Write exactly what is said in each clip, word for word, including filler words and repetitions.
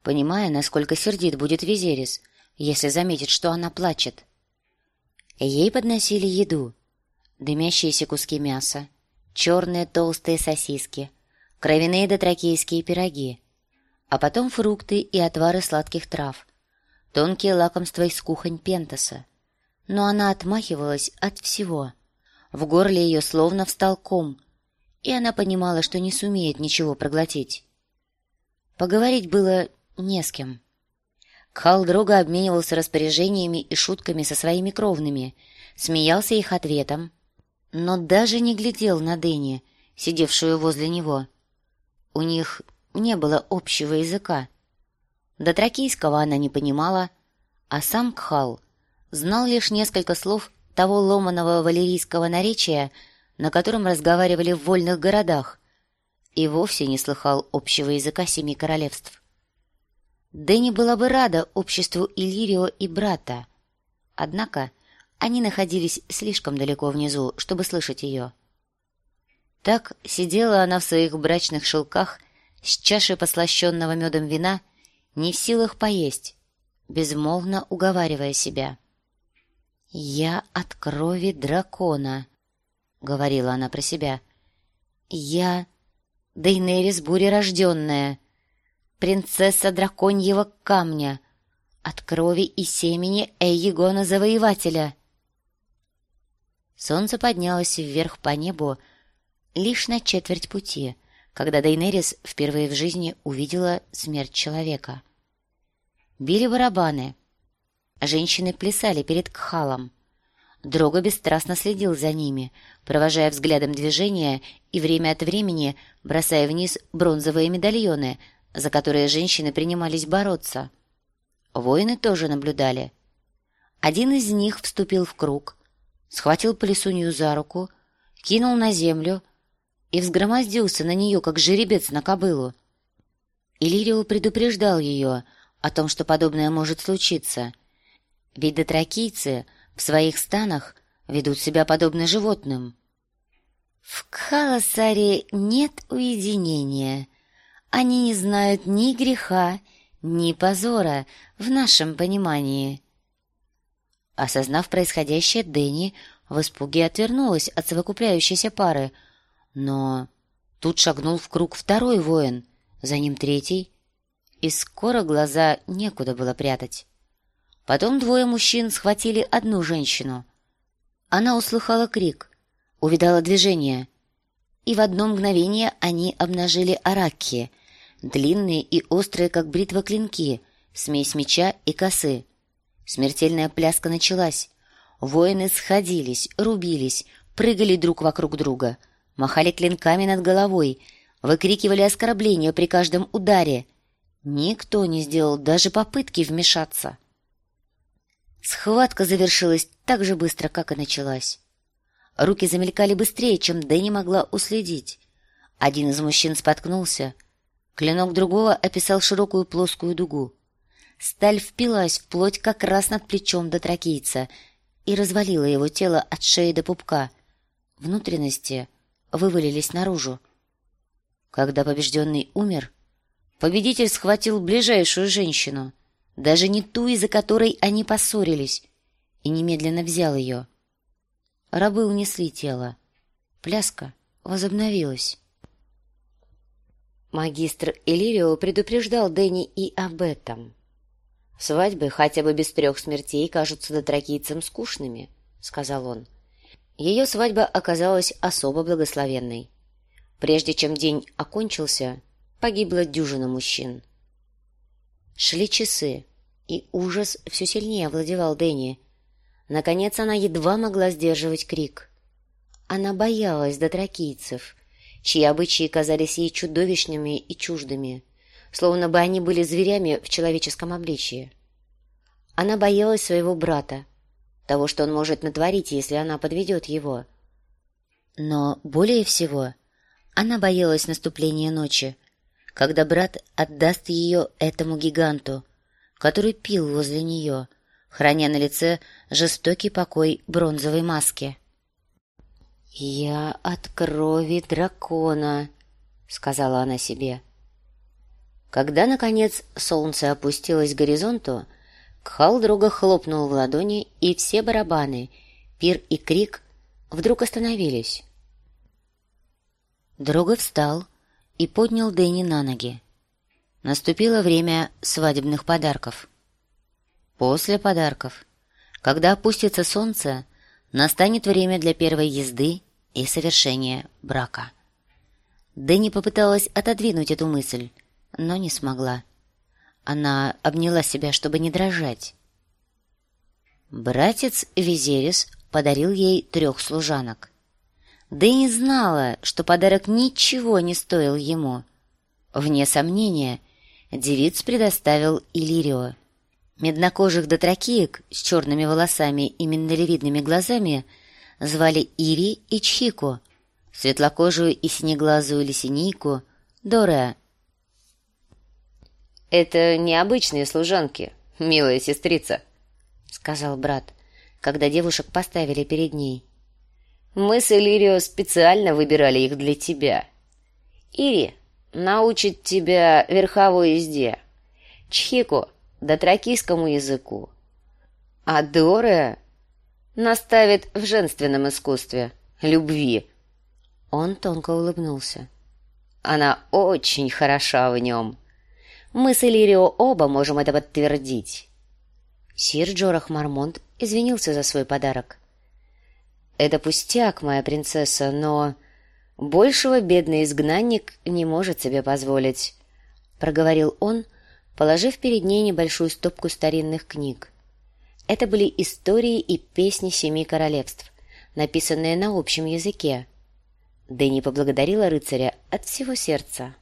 понимая, насколько сердит будет Визерис, если заметит, что она плачет. Ей подносили еду: дымящиеся куски мяса, черные толстые сосиски, кровяные дотракейские пироги, а потом фрукты и отвары сладких трав, тонкие лакомства из кухонь Пентаса. Но она отмахивалась от всего. В горле ее словно встал ком, и она понимала, что не сумеет ничего проглотить. Поговорить было не с кем. Кхал Дрога обменивался распоряжениями и шутками со своими кровными, смеялся их ответом, но даже не глядел на Дэнни, сидевшую возле него. У них не было общего языка. Дотракийского она не понимала, а сам Кхал знал лишь несколько слов того ломаного валерийского наречия, на котором разговаривали в вольных городах, и вовсе не слыхал общего языка семи королевств. Дэнни была бы рада обществу Иллирио и брата, однако они находились слишком далеко внизу, чтобы слышать ее. Так сидела она в своих брачных шелках с чашей послащенного медом вина, не в силах поесть, безмолвно уговаривая себя. «Я от крови дракона», — говорила она про себя. «Я Дейнерис бурерожденная, принцесса драконьего камня, от крови и семени Эйегона Завоевателя». Солнце поднялось вверх по небу лишь на четверть пути, когда Дейнерис впервые в жизни увидела смерть человека. Били барабаны. Женщины плясали перед Кхалом. Дрога бесстрастно следил за ними, провожая взглядом движения и время от времени бросая вниз бронзовые медальоны, за которые женщины принимались бороться. Воины тоже наблюдали. Один из них вступил в круг, схватил Плесунью за руку, кинул на землю и взгромоздился на нее, как жеребец на кобылу. Иллирио предупреждал ее о том, что подобное может случиться, ведь дотракийцы в своих станах ведут себя подобно животным. В Кхаласаре нет уединения. Они не знают ни греха, ни позора в нашем понимании. Осознав происходящее, Дэнни в испуге отвернулась от совокупляющейся пары, но тут шагнул в круг второй воин, за ним третий, и скоро глаза некуда было прятать. Потом двое мужчин схватили одну женщину. Она услыхала крик, увидала движение, и в одно мгновение они обнажили аракки, длинные и острые, как бритва, клинки, смесь меча и косы. Смертельная пляска началась. Воины сходились, рубились, прыгали друг вокруг друга, махали клинками над головой, выкрикивали оскорбления при каждом ударе. Никто не сделал даже попытки вмешаться. Схватка завершилась так же быстро, как и началась. Руки замелькали быстрее, чем Дэнни могла уследить. Один из мужчин споткнулся. Клинок другого описал широкую плоскую дугу. Сталь впилась в плоть как раз над плечом дотракийца и развалила его тело от шеи до пупка. Внутренности вывалились наружу. Когда побежденный умер, победитель схватил ближайшую женщину, даже не ту, из-за которой они поссорились, и немедленно взял ее. Рабы унесли тело. Пляска возобновилась. Магистр Иллирио предупреждал Дэнни и об этом. «Свадьбы хотя бы без трех смертей кажутся дотракийцам скучными», — сказал он. Ее свадьба оказалась особо благословенной. Прежде чем день окончился, погибла дюжина мужчин. Шли часы, и ужас все сильнее овладевал Дэнни. Наконец она едва могла сдерживать крик. Она боялась дотракийцев, чьи обычаи казались ей чудовищными и чуждыми, словно бы они были зверями в человеческом обличье. Она боялась своего брата, того, что он может натворить, если она подведет его. Но более всего она боялась наступления ночи, когда брат отдаст ее этому гиганту, который пил возле нее, храня на лице жестокий покой бронзовой маски. «Я от крови дракона», — сказала она себе. Когда, наконец, солнце опустилось к горизонту, Кхал-Дрога хлопнул в ладони, и все барабаны, пир и крик вдруг остановились. Дрога встал и поднял Дэнни на ноги. Наступило время свадебных подарков. После подарков, когда опустится солнце, настанет время для первой езды и совершения брака. Дэнни попыталась отодвинуть эту мысль, но не смогла. Она обняла себя, чтобы не дрожать. Братец Визерис подарил ей трех служанок. Дэнни знала, что подарок ничего не стоил ему. Вне сомнения, девиц предоставил Иллирио. Меднокожих дотракиек с черными волосами и миндалевидными глазами звали Ири и Чхико, светлокожую и синеглазую лисинийку Дореа. «Это необычные служанки, милая сестрица», — сказал брат, когда девушек поставили перед ней. «Мы с Иллирио специально выбирали их для тебя. Ири научит тебя верховой езде, Чхико — дотракийскому языку, а Дореа наставит в женственном искусстве, любви». Он тонко улыбнулся. «Она очень хороша в нем. Мы с Иллирио оба можем это подтвердить». Сир Джорах Мармонт извинился за свой подарок. «Это пустяк, моя принцесса, но большего бедный изгнанник не может себе позволить», — проговорил он, положив перед ней небольшую стопку старинных книг. Это были истории и песни семи королевств, написанные на общем языке. Дэнни поблагодарила рыцаря от всего сердца.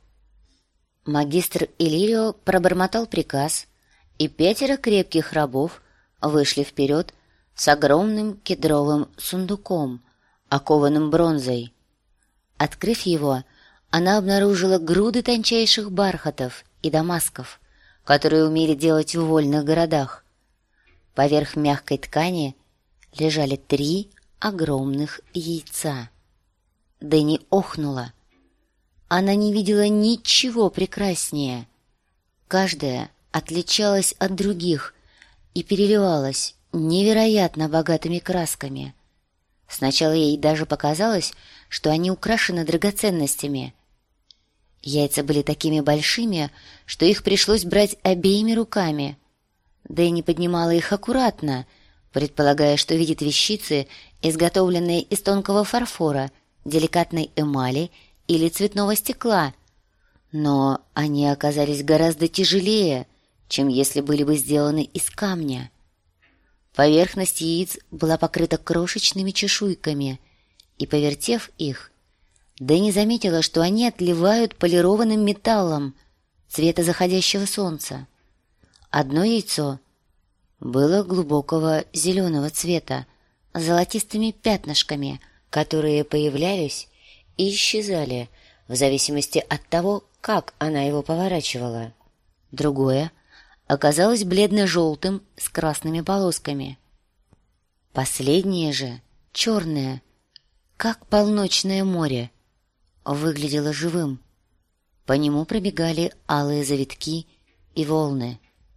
Магистр Иллирио пробормотал приказ, и пятеро крепких рабов вышли вперед с огромным кедровым сундуком, окованным бронзой. Открыв его, она обнаружила груды тончайших бархатов и дамасков, которые умели делать в вольных городах. Поверх мягкой ткани лежали три огромных яйца. Дэнни охнула. Она не видела ничего прекраснее. Каждая отличалась от других и переливалась невероятно богатыми красками. Сначала ей даже показалось, что они украшены драгоценностями. Яйца были такими большими, что их пришлось брать обеими руками. Дэнни поднимала их аккуратно, предполагая, что видит вещицы, изготовленные из тонкого фарфора, деликатной эмали или цветного стекла. Но они оказались гораздо тяжелее, чем если были бы сделаны из камня. Поверхность яиц была покрыта крошечными чешуйками, и, повертев их, Дэнни заметила, что они отливают полированным металлом цвета заходящего солнца. Одно яйцо было глубокого зеленого цвета, с золотистыми пятнышками, которые появлялись и исчезали в зависимости от того, как она его поворачивала. Другое оказалось бледно-желтым с красными полосками. Последнее же, черное, как полночное море, выглядело живым. По нему пробегали алые завитки и волны.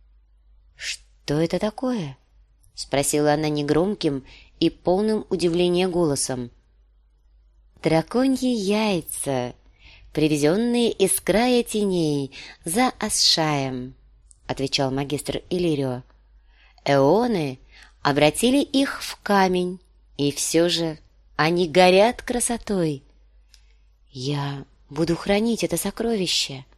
«Что это такое?» — спросила она негромким и полным удивления голосом. «Драконьи яйца, привезенные из края теней за Асшаем», — отвечал магистр Иллирио. «Эоны обратили их в камень, и все же они горят красотой. Я буду хранить это сокровище»,